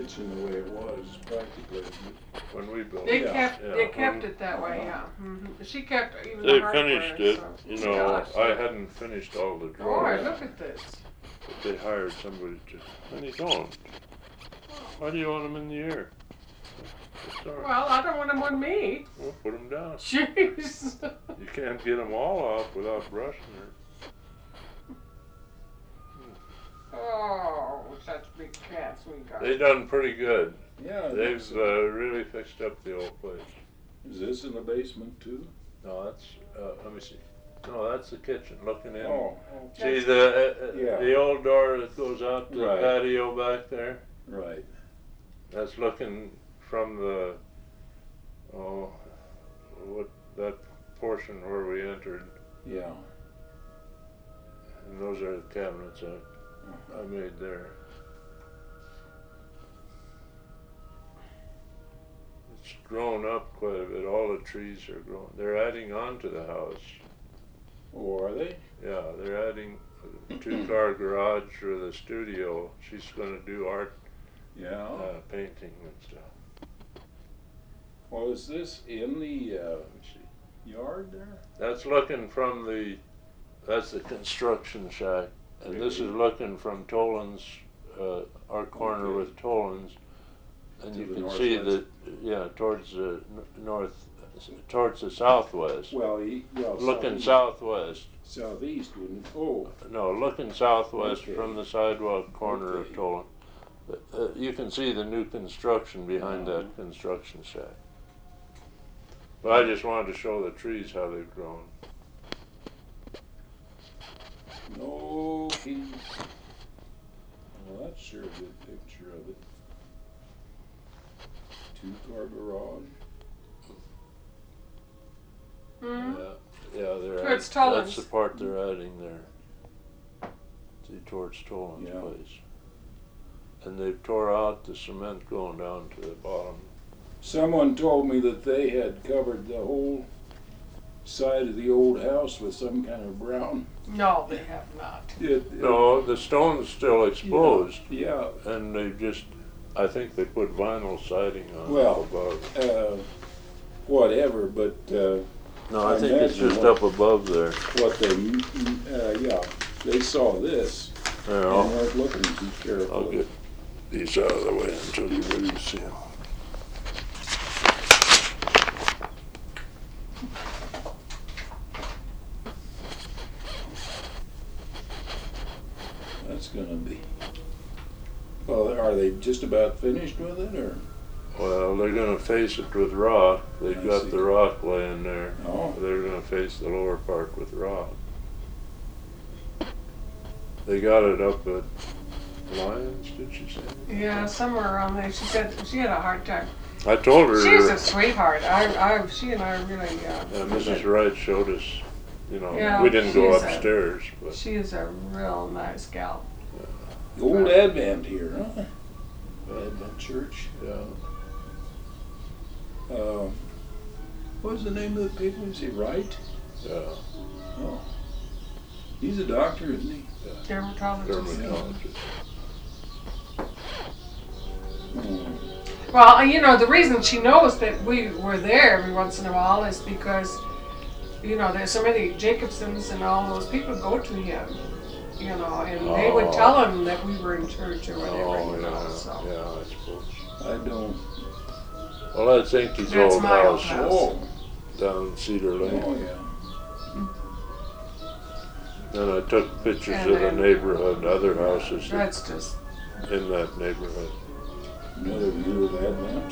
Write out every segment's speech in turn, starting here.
kitchen the way it was, practically. when we built They it. kept Yeah, they kept when it that way, yeah. She kept even they the hardware. finished it, So. you know, Gosh, I hadn't finished all the Boy, drawings, look at this. but they hired somebody to, and they don't. Why do you want them in the air? Well, I don't want them on me. Well, put them down. Jeez. You can't get them all off without brushing her. Oh, such big cats we got. They done pretty good. Yeah. They've really fixed up the old place. Is this in the basement too? No, that's, let me see. No, that's the kitchen looking in. Oh, See Yeah. the old door that goes out to the Right. patio back there? right. That's looking from the, what, that portion where we entered. Yeah. And those are the cabinets I made there. It's grown up quite a bit. All the trees are grown. They're adding on to the house. Oh, are they? Yeah, they're adding a 2-car garage for the studio. She's going to do art, Yeah. painting and stuff. Well, is this in the Let me see. yard there? That's looking from that's the construction shack. And this is looking from Toland's, our corner Okay. with Toland's. And To you the can see northwest. towards the towards the southwest. Well, Looking southeast. southwest. Southeast, wouldn't it? Oh, No, looking southwest Okay. from the sidewalk corner Okay. of Toland. You can see the new construction behind Uh-huh. that construction shack. But I just wanted to show the trees how they've grown. no kidding. Well, that's sure a good picture of it. 2-car garage. Hmm? Yeah, Towards that's Toland's. the part they're adding there. See, towards Toland's Yeah. place. And they've tore out the cement going down to the bottom. Someone told me that they had covered the whole side of the old house with some kind of brown. No, they have not. No, the stone's still exposed, Yeah. and they just, I think they put vinyl siding on Well, up above. Whatever, but No, I I think it's imagine just what- up above there. what they saw this There, and I'll weren't looking too carefully. get these out of the way until you're ready to see them. That's gonna be. Well, are they just about finished with it, or? Well, they're gonna face it with rock. They've I got see. the rock laying there. Oh, They're gonna face the lower part with rock. They got it up at Lyons, did she say? Yeah, somewhere around there. She said she had a hard time. I told her. She's a sweetheart. She and I really. Mrs. Wright showed us. You know, Yeah, we didn't go she's upstairs, but She is a real nice gal. the old Advent here, huh? Advent Church. yeah. What was the name of the people? Is he Wright? Yeah. Oh, he's a doctor, isn't he? Dermatologist. Dermatologist. Hmm. Well, you know, the reason she knows that we were there every once in a while is because, you know, there's so many Jacobsons and all those people go to him, you know, and they would tell him that we were in church or whatever, Oh, you know, yeah, so. yeah, I suppose. I don't. Well, I think his That's old my old house house. Oh, down in Cedar Lake. oh yeah. And I took pictures And of the then- neighborhood, other houses That's just, in that neighborhood. Another view of Advent.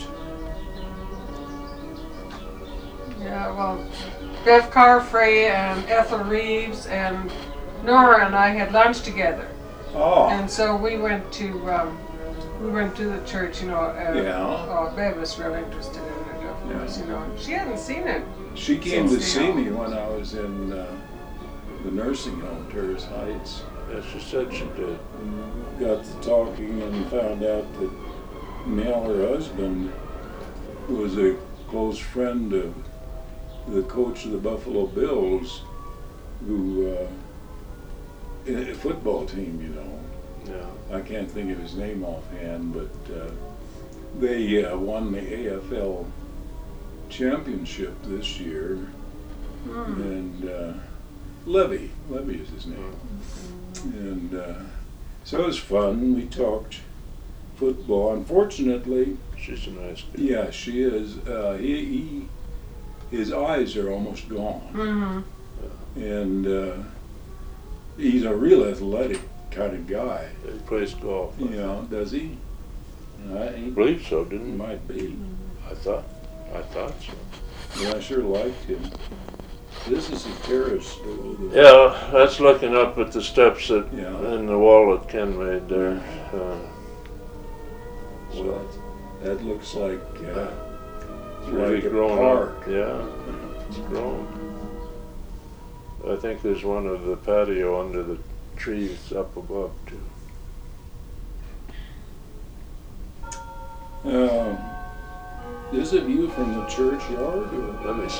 yeah, well, Bev Carfrey and Ethel Reeves and Nora and I had lunch together. Oh, And so we went to the church, you know. Yeah. Bev was real interested in it, of course, you know. She hadn't seen it. she came to Since see the- me when I was in the nursing home, Terrace Heights. Yeah, she said she did. Got to talking and found out that Mel, her husband, was a close friend of the coach of the Buffalo Bills, who, in a football team, you know. Yeah. I can't think of his name offhand, but They won the AFL championship this year, and Levy is his name, and so it was fun. We talked football. Unfortunately, She's a nice girl. yeah, she is. His eyes are almost gone, and he's a real athletic kind of guy. He plays golf. Yeah, does he? I believe so, He didn't he? might be. I thought so. Yeah, I sure liked him. This is a terrace. Yeah, that's looking up at the steps that Yeah. in the wall that Ken made there. Well, that looks like It's really like a grown park. up. Yeah, it's grown. I think there's one of the patio under the trees up above too. Is a view from the churchyard? Or? Let me see.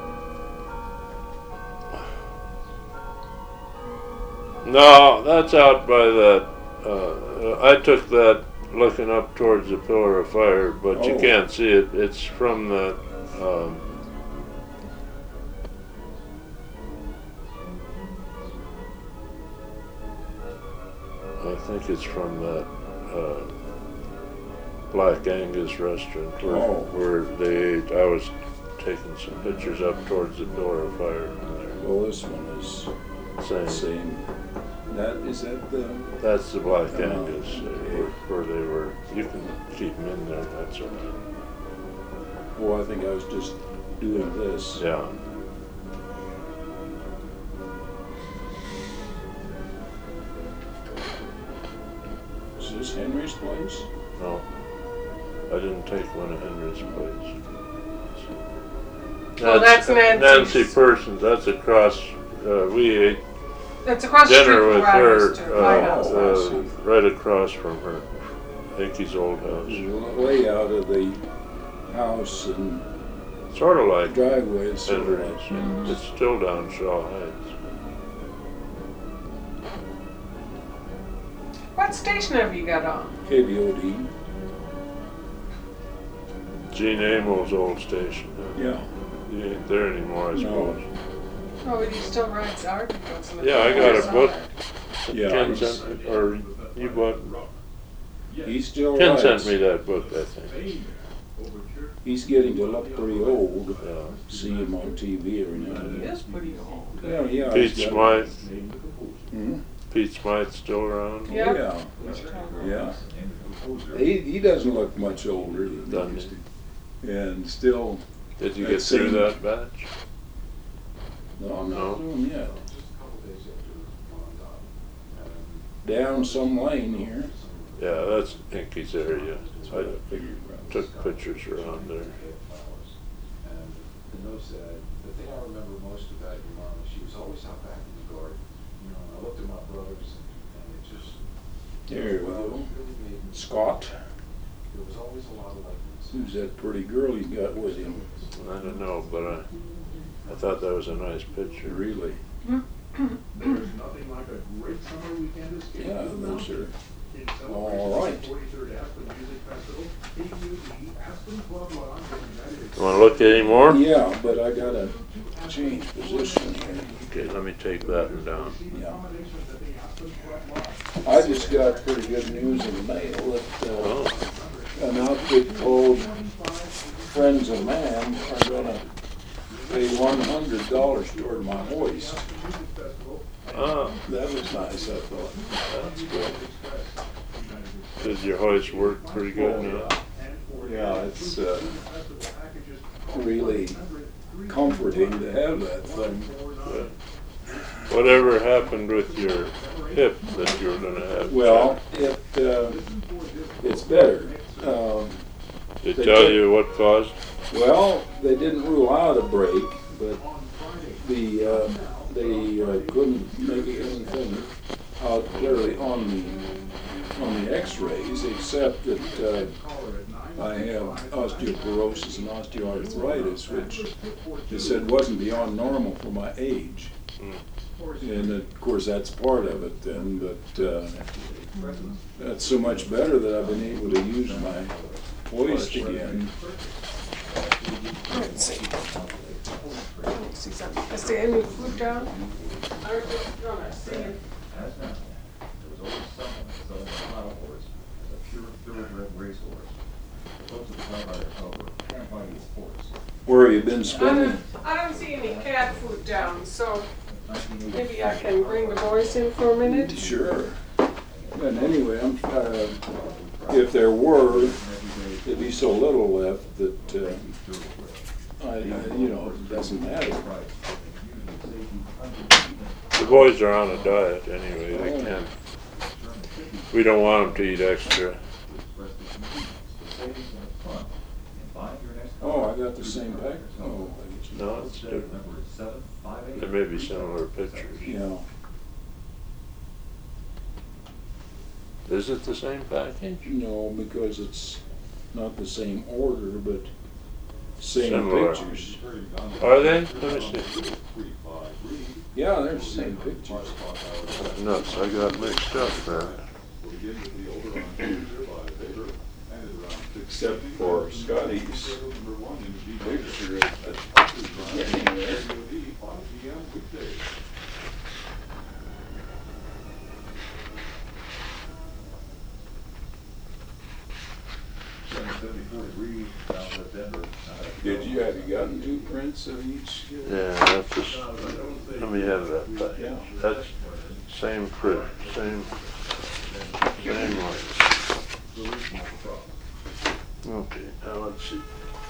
No, that's out by that. I took that looking up towards the Pillar of Fire, but you Oh. can't see it. It's from that. I think it's from that Black Angus restaurant where they ate. I was taking some pictures up towards the Pillar of Fire. Well, this one is the Same. same. Is that the? That's the Black Oh, Angus okay. where they were. You can keep them in there. That's all right. Well, I think I was just doing this. Yeah. Is this Henry's place? No, I didn't take one of Henry's plates. Oh, that's Nancy's. Nancy Persons. That's across. We ate That's across the street dinner from with her, Rogers to my house. right across from her, Hickey's old house. The layout of the house and Sort of like driveway is sort of Henry's. like It's still down Shaw Heights. What station have you got on? KBOD. Gene Amell's old station. Yeah. He ain't there anymore, I No. suppose. Oh, he still writes articles. in the Yeah, I got a Times. book. Yeah, Ken he's- sent me, or you bought. He still Ken writes. sent me that book, I think. He's getting to look pretty old. Yeah. See him on TV every now He and then. is pretty old. Yeah. Pete he's got- Smythe. Hmm? Pete Smythe's still around. Yeah. Yeah. He's covered. Yeah. He doesn't look much older than he Doesn't used to. And still, Did you I'd get through say- that batch? no, I'm No. not doing yet. Down some lane here. Yeah, that's Hickey's area. That's I what I figured. took pictures around there. And those the thing I remember most about your mom is she was always out back in the garden. You know, and I looked at my brothers and it just There we well, go. it really made me Scott. there was always a lot of likeness. Who's that pretty girl you got with him? I don't know, but I thought that was a nice picture. Really? There's nothing like a great summer weekend escape Yeah, to the those mountains. are. In All celebration right. of the 43rd Aspen Music Festival, AUD Aspen Club Lounge in United You want to look at any more? Yeah, but I gotta change position here. Okay, let me take that one down. Yeah. accommodations at the Aspen Club Lodge. I just got pretty good news in the mail that Oh, an outfit called Friends of Man are gonna pay $100 toward my hoist. ah, That was nice, I thought. that's good. Does your hoist work pretty good now? Yeah, it's really comforting to have that thing. Good. Whatever happened with your hip that you were going to have? Well, it's better. They they tell took- you what caused? Well, they didn't rule out a break, but they couldn't make anything out clearly on the X-rays, except that I have osteoporosis and osteoarthritis, which they said wasn't beyond normal for my age. And of course, that's part of it then, but that's so much better that I've been able to use my hoist again. Let's see. Let's see something. Is there any food down? I'm just gonna see. There was always someone selling a model horse, a pure thoroughbred racehorse. Folks at the time by their cover can't buy you a horse. Where have you been spending? I don't see any cat food down, so maybe I can bring the boys in for a minute. Sure. And anyway, if there were, there'd be so little left that it doesn't matter. The boys are on a diet anyway, they can't. We don't want them to eat extra. Oh, I got the same pack. Oh, No, it's different. There may be similar pictures. yeah. Is it the same package? No, because it's not the same order, but same Similar. pictures. Are they? Let me see. Yeah, they're the same pictures. Nuts, I got mixed up there. Except for Scotty's picture at the beginning there. Have you gotten 2 prints of each? Yeah, that's just, let me have that back. Yeah. That's same print, same one. Okay, now let's see.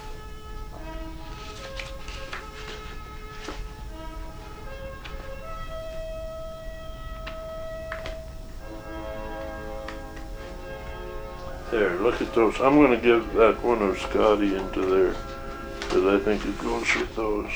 There, look at those. I'm going to give that one of Scotty into there because I think it goes with those.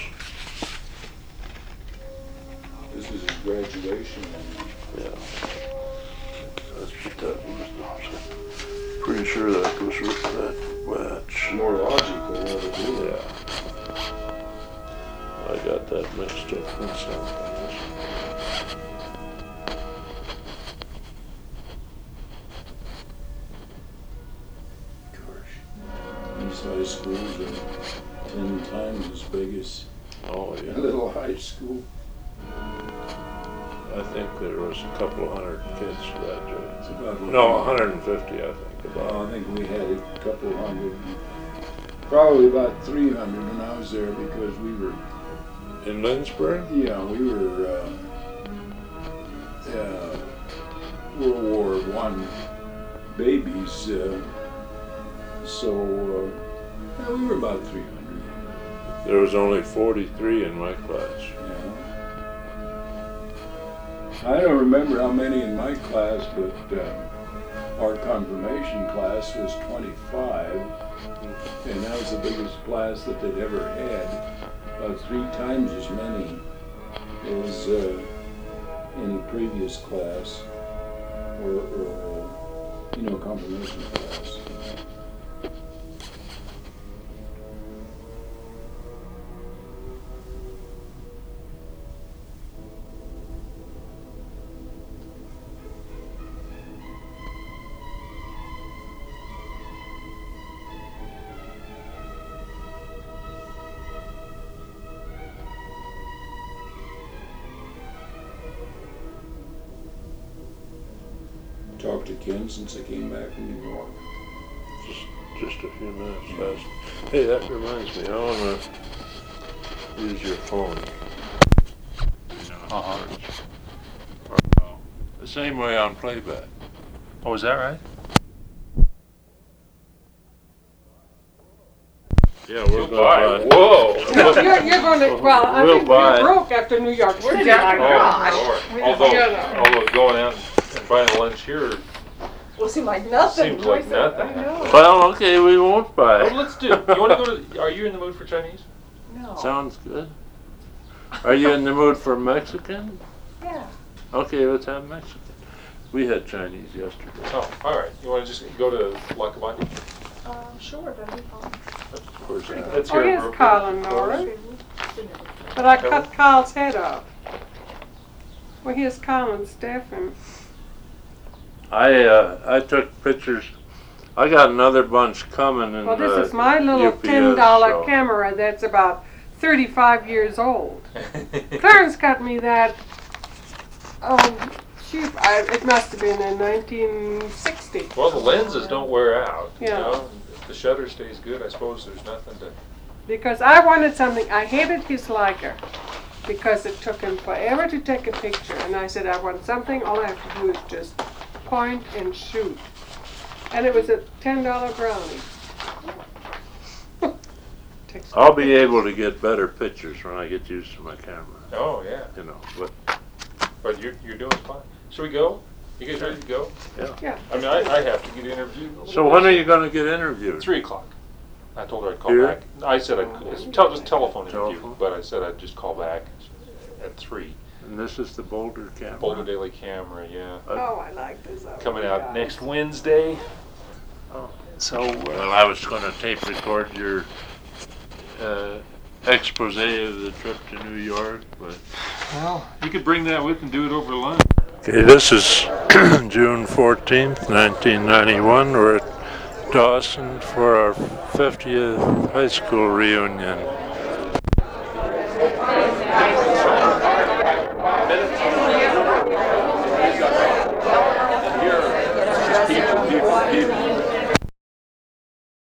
This is his graduation. Yeah. Let's put that with those. Pretty sure that goes with that watch. More logical way to do it. Yeah. I got that mixed up myself on this. These high schools are 10 times as big as Oh, a yeah. little high school. I think there was a couple of hundred kids graduated. It's about No, 150, I think. Well, I think we had a couple hundred, probably about 300 when I was there because we were, In Lindsborg? yeah, we were World War I babies, so yeah, we were about 300. There was only 43 in my class. Yeah. I don't remember how many in my class, but our confirmation class was 25, and that was the biggest class that they'd ever had. About 3 times as many as any previous class, or confirmation class. Talked to Ken since I came back from New York. Just a few minutes past. Hey, that reminds me, I want to use your phone. The same way on playback. Oh, is that right? Yeah, we'll go by. Whoa! No, you're going to, well, I We'll think buy. you're broke after New York City. Although going out and buying lunch here Well, seemed like nothing. seems like Roy said, nothing. I know. Well, okay, we won't buy. Well, let's do. You want to go to? Are you in the mood for Chinese? No. Sounds good. Are you in the mood for Mexican? Yeah. Okay, let's have Mexican. We had Chinese yesterday. Oh, all right. You want to just go to La Cabana? Sure, that'd be fine. Where's that? That's Oh, here. here's Carl and Nora. But I cut Carl's head off. Well, here's Colin Steffen. I took pictures. I got another bunch coming in Well, this is my little UPS, $10 so- camera that's about 35 years old. Clarence got me that. Shoot, it must have been in 1960. Well, the lenses don't wear out. Yeah. You know? If the shutter stays good, I suppose there's nothing to. Because I wanted something. I hated his Leica because it took him forever to take a picture. And I said, I want something. All I have to do is just point and shoot. And it was a $10 brownie. Takes I'll be able to get better pictures when I get used to my camera. Oh yeah. You know, but But you're doing fine. Should we go? You guys ready to go? Yeah. I mean, I have to get interviewed. so when are you going to get interviewed? 3 o'clock. I told her I'd call Here? back. I said just telephone interview, Telephone? but I said I'd just call back at 3. And this is the Boulder camera. Boulder Daily Camera, yeah. Oh, I like this. Coming out next Wednesday. Oh. So, Well, I was going to tape record your expose of the trip to New York, but well, you could bring that with and do it over lunch. okay, this is June 14th, 1991. We're at Dawson for our 50th high school reunion.